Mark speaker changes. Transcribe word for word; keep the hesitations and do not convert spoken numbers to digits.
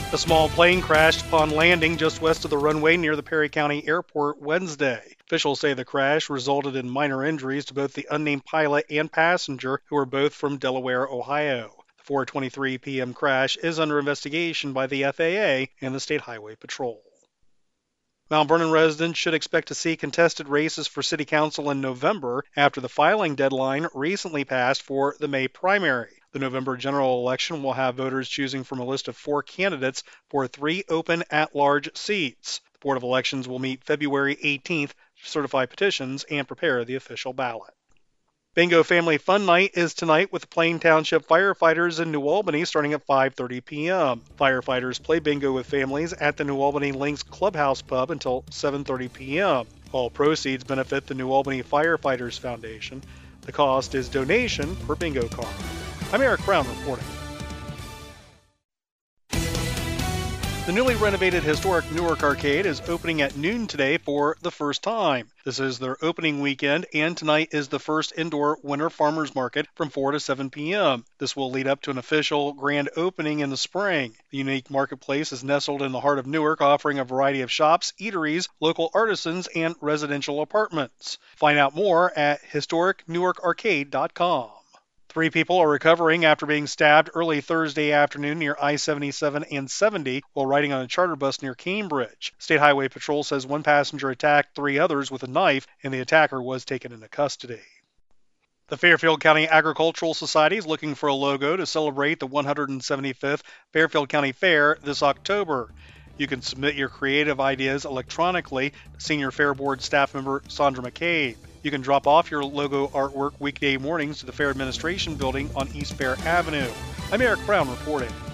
Speaker 1: A small plane crashed upon landing just west of the runway near the Perry County Airport Wednesday. Officials say the crash resulted in minor injuries to both the unnamed pilot and passenger, who are both from Delaware, Ohio. The four twenty-three p.m. crash is under investigation by the F A A and the State Highway Patrol. Mount Vernon residents should expect to see contested races for City Council in November after the filing deadline recently passed for the May primary. The November general election will have voters choosing from a list of four candidates for three open at-large seats. The Board of Elections will meet February eighteenth to certify petitions and prepare the official ballot. Bingo Family Fun Night is tonight with the Plain Township Firefighters in New Albany starting at five thirty p.m. Firefighters play bingo with families at the New Albany Links Clubhouse Pub until seven thirty p.m. All proceeds benefit the New Albany Firefighters Foundation. The cost is donation per bingo card. I'm Eric Brown reporting. The newly renovated historic Newark Arcade is opening at noon today for the first time. This is their opening weekend, and tonight is the first indoor Winter Farmers Market from four to seven p.m. This will lead up to an official grand opening in the spring. The unique marketplace is nestled in the heart of Newark, offering a variety of shops, eateries, local artisans, and residential apartments. Find out more at historic newark arcade dot com. Three people are recovering after being stabbed early Thursday afternoon near I seventy-seven and seventy while riding on a charter bus near Cambridge. State Highway Patrol says one passenger attacked three others with a knife, and the attacker was taken into custody. The Fairfield County Agricultural Society is looking for a logo to celebrate the one hundred seventy-fifth Fairfield County Fair this October. You can submit your creative ideas electronically to Senior Fair Board staff member Sandra McCabe. You can drop off your logo artwork weekday mornings to the Fair Administration Building on East Fair Avenue. I'm Eric Brown reporting.